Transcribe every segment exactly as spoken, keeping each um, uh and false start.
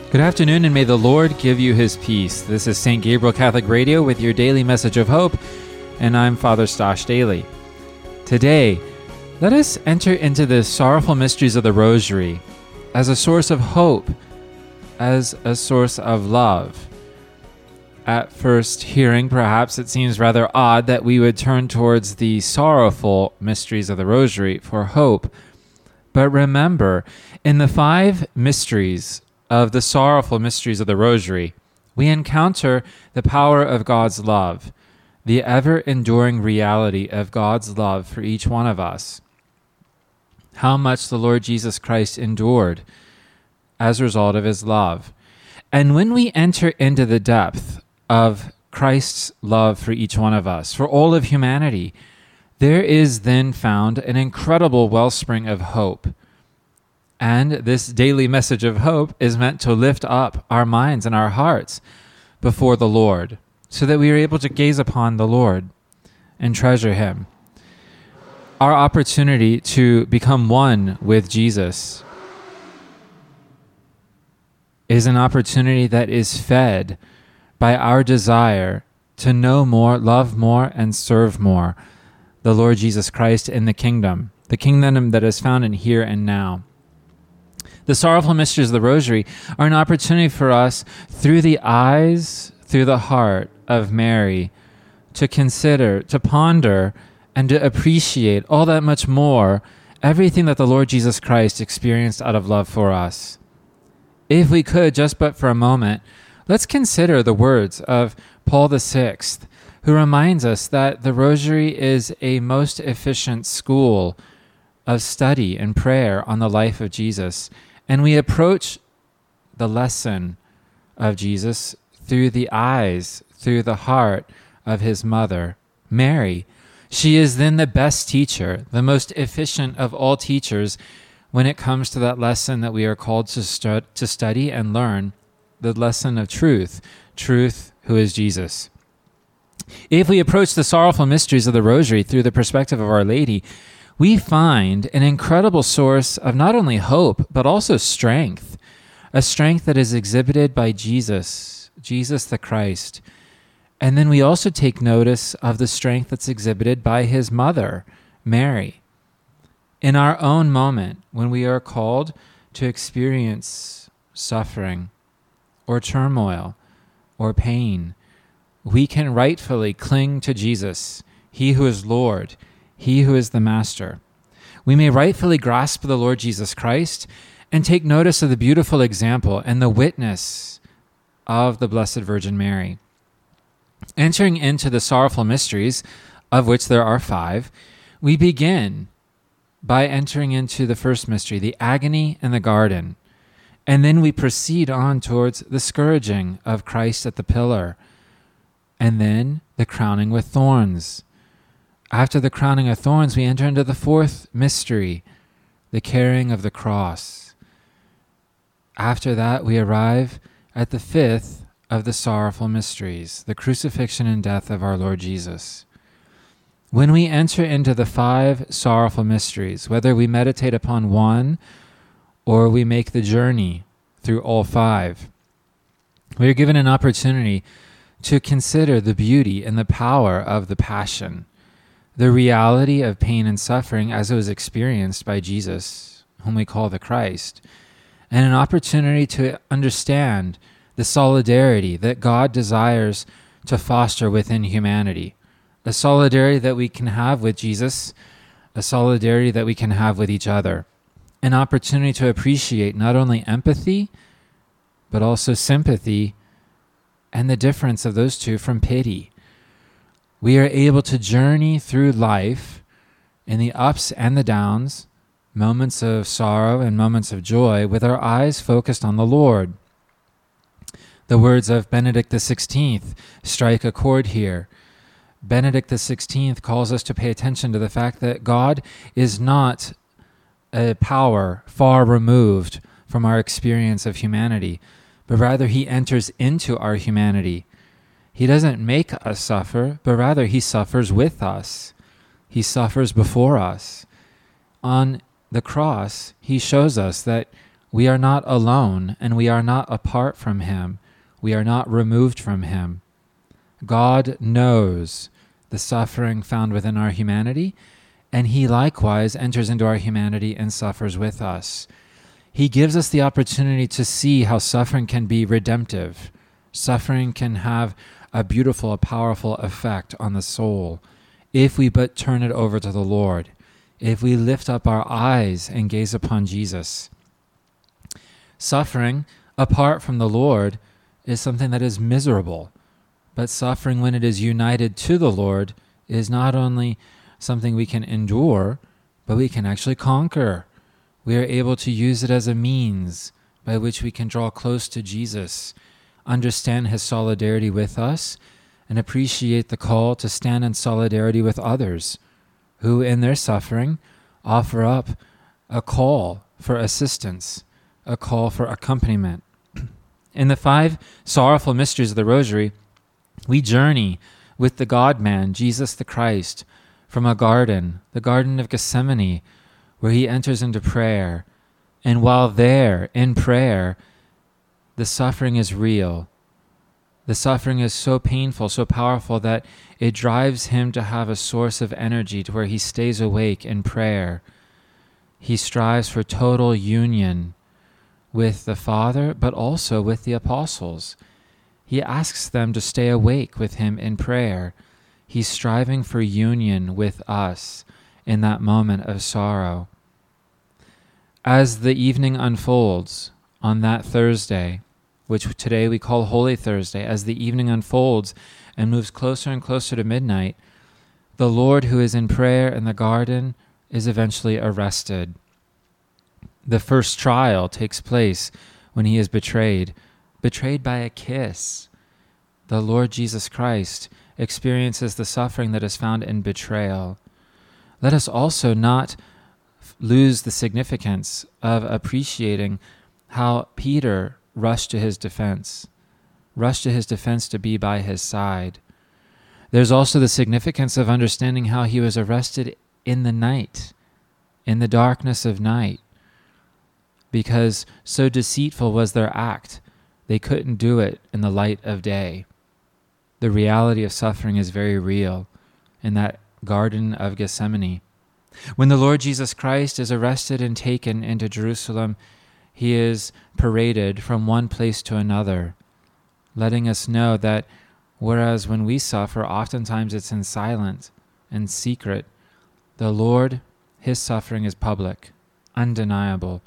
Good afternoon, and may the Lord give you his peace. This is Saint Gabriel Catholic Radio with your daily message of hope, and I'm Father Stosh Daly. Today, let us enter into the sorrowful mysteries of the Rosary as a source of hope, as a source of love. At first hearing, perhaps it seems rather odd that we would turn towards the sorrowful mysteries of the Rosary for hope. But remember, in the five mysteries of the sorrowful mysteries of the Rosary, we encounter the power of God's love, the ever-enduring reality of God's love for each one of us. How much the Lord Jesus Christ endured as a result of his love. And when we enter into the depth of Christ's love for each one of us, for all of humanity, there is then found an incredible wellspring of hope. And this daily message of hope is meant to lift up our minds and our hearts before the Lord, so that we are able to gaze upon the Lord and treasure him. Our opportunity to become one with Jesus is an opportunity that is fed by our desire to know more, love more, and serve more the Lord Jesus Christ in the kingdom, the kingdom that is found in here and now. The sorrowful mysteries of the Rosary are an opportunity for us, through the eyes, through the heart of Mary, to consider, to ponder, and to appreciate all that much more everything that the Lord Jesus Christ experienced out of love for us. If we could, just but for a moment, let's consider the words of Paul the Sixth, who reminds us that the Rosary is a most efficient school of study and prayer on the life of Jesus. And we approach the lesson of Jesus through the eyes, through the heart of his mother, Mary. She is then the best teacher, the most efficient of all teachers when it comes to that lesson that we are called to, stu- to study and learn, the lesson of truth, truth who is Jesus. If we approach the sorrowful mysteries of the Rosary through the perspective of Our Lady, we find an incredible source of not only hope, but also strength, a strength that is exhibited by Jesus, Jesus the Christ. And then we also take notice of the strength that's exhibited by his mother, Mary. In our own moment, when we are called to experience suffering or turmoil or pain, we can rightfully cling to Jesus, he who is Lord, he who is the Master. We may rightfully grasp the Lord Jesus Christ and take notice of the beautiful example and the witness of the Blessed Virgin Mary. Entering into the sorrowful mysteries, of which there are five, we begin by entering into the first mystery, the agony in the garden. And then we proceed on towards the scourging of Christ at the pillar, and then the crowning with thorns. After the crowning of thorns, we enter into the fourth mystery, the carrying of the cross. After that, we arrive at the fifth of the sorrowful mysteries, the crucifixion and death of our Lord Jesus. When we enter into the five sorrowful mysteries, whether we meditate upon one or we make the journey through all five, we are given an opportunity to consider the beauty and the power of the Passion, the reality of pain and suffering as it was experienced by Jesus, whom we call the Christ, and an opportunity to understand the solidarity that God desires to foster within humanity, a solidarity that we can have with Jesus, a solidarity that we can have with each other, an opportunity to appreciate not only empathy, but also sympathy, and the difference of those two from pity. We are able to journey through life in the ups and the downs, moments of sorrow and moments of joy, with our eyes focused on the Lord. The words of Benedict the sixteenth strike a chord here. Benedict the sixteenth calls us to pay attention to the fact that God is not a power far removed from our experience of humanity, but rather he enters into our humanity. He doesn't make us suffer, but rather he suffers with us. He suffers before us. On the cross, he shows us that We are not alone, and we are not apart from him. We are not removed from him. God knows the suffering found within our humanity, and he likewise enters into our humanity and suffers with us. He gives us the opportunity to see how suffering can be redemptive. Suffering can have a beautiful, a powerful effect on the soul if we but turn it over to the Lord, if we lift up our eyes and gaze upon Jesus. Suffering, apart from the Lord, is something that is miserable. But suffering, when it is united to the Lord, is not only something we can endure, but we can actually conquer. We are able to use it as a means by which we can draw close to Jesus, understand his solidarity with us, and appreciate the call to stand in solidarity with others who, in their suffering, offer up a call for assistance, a call for accompaniment. In the five sorrowful mysteries of the Rosary, we journey with the God-man, Jesus the Christ, from a garden, the Garden of Gethsemane, where he enters into prayer. And while there, in prayer, the suffering is real. The suffering is so painful, so powerful, that it drives him to have a source of energy to where he stays awake in prayer. He strives for total union with the Father, but also with the apostles. He asks them to stay awake with him in prayer. He's striving for union with us in that moment of sorrow. As the evening unfolds on that Thursday, which today we call Holy Thursday, as the evening unfolds and moves closer and closer to midnight, the Lord who is in prayer in the garden is eventually arrested. The first trial takes place when he is betrayed, betrayed by a kiss. The Lord Jesus Christ experiences the suffering that is found in betrayal. Let us also not lose the significance of appreciating how Peter rushed to his defense, rushed to his defense to be by his side. There's also the significance of understanding how he was arrested in the night, in the darkness of night, because so deceitful was their act, they couldn't do it in the light of day. The reality of suffering is very real in that Garden of Gethsemane. When the Lord Jesus Christ is arrested and taken into Jerusalem, he is paraded from one place to another, letting us know that whereas when we suffer, oftentimes it's in silence and secret, the Lord, his suffering is public, undeniable.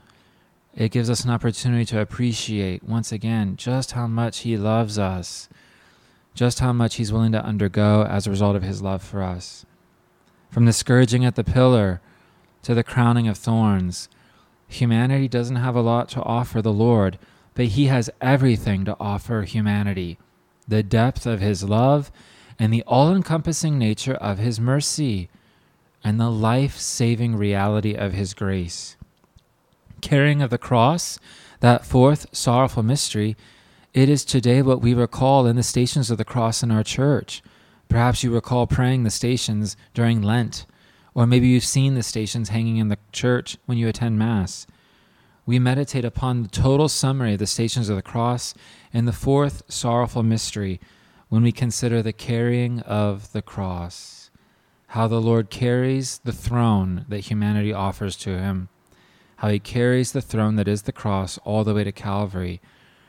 It gives us an opportunity to appreciate, once again, just how much he loves us, just how much he's willing to undergo as a result of his love for us. From the scourging at the pillar to the crowning of thorns, humanity doesn't have a lot to offer the Lord, but he has everything to offer humanity. The depth of his love and the all-encompassing nature of his mercy and the life-saving reality of his grace. Carrying of the cross, that fourth sorrowful mystery, it is today what we recall in the Stations of the Cross in our church. Perhaps you recall praying the stations during Lent, or maybe you've seen the stations hanging in the church when you attend Mass. We meditate upon the total summary of the Stations of the Cross and the fourth sorrowful mystery when we consider the carrying of the cross, how the Lord carries the throne that humanity offers to him, how he carries the throne that is the cross all the way to Calvary,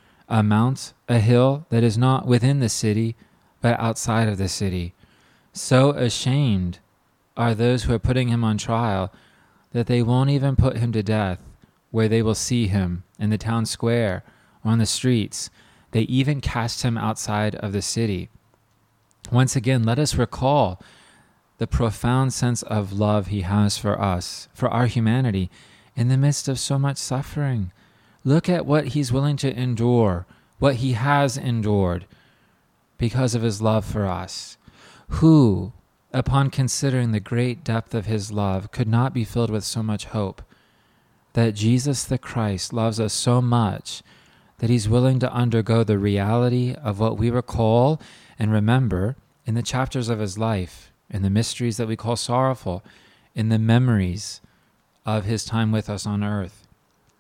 a mount, a hill that is not within the city, but outside of the city. So ashamed are those who are putting him on trial that they won't even put him to death where they will see him in the town square or on the streets. They even cast him outside of the city. Once again, let us recall the profound sense of love he has for us, for our humanity, in the midst of so much suffering. Look at what he's willing to endure, what he has endured because of his love for us. Who, upon considering the great depth of his love, could not be filled with so much hope that Jesus the Christ loves us so much that he's willing to undergo the reality of what we recall and remember in the chapters of his life, in the mysteries that we call sorrowful, in the memories of his time with us on earth.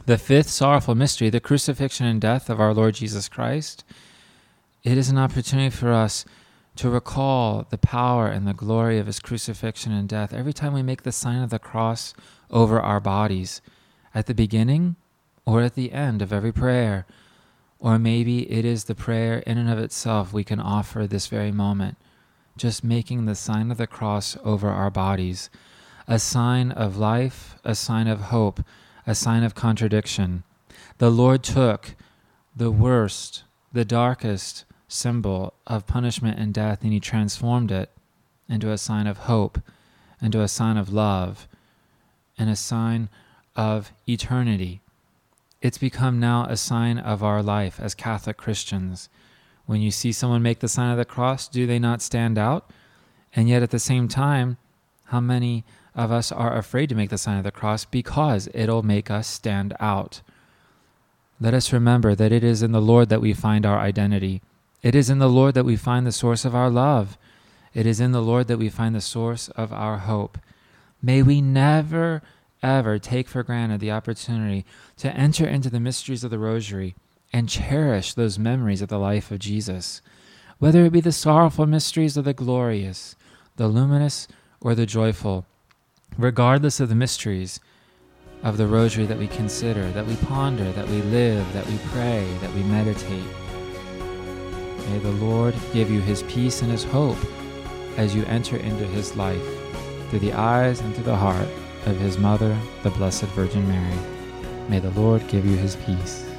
The fifth sorrowful mystery, the crucifixion and death of our Lord Jesus Christ. It is an opportunity for us to recall the power and the glory of his crucifixion and death every time we make the sign of the cross over our bodies, at the beginning or at the end of every prayer. Or maybe it is the prayer in and of itself we can offer this very moment, just making the sign of the cross over our bodies, a sign of life, a sign of hope, a sign of contradiction. The Lord took the worst, the darkest symbol of punishment and death, and he transformed it into a sign of hope, into a sign of love, and a sign of eternity. It's become now a sign of our life as Catholic Christians. When you see someone make the sign of the cross, do they not stand out? And yet at the same time, how many of us are afraid to make the sign of the cross because it'll make us stand out? Let us remember that it is in the Lord that we find our identity. It is in the Lord that we find the source of our love. It is in the Lord that we find the source of our hope. May we never, ever take for granted the opportunity to enter into the mysteries of the Rosary and cherish those memories of the life of Jesus, whether it be the sorrowful mysteries or the glorious, the luminous or the joyful. Regardless of the mysteries of the Rosary that we consider, that we ponder, that we live, that we pray, that we meditate, may the Lord give you his peace and his hope as you enter into his life through the eyes and through the heart of his mother, the Blessed Virgin Mary. May the Lord give you his peace.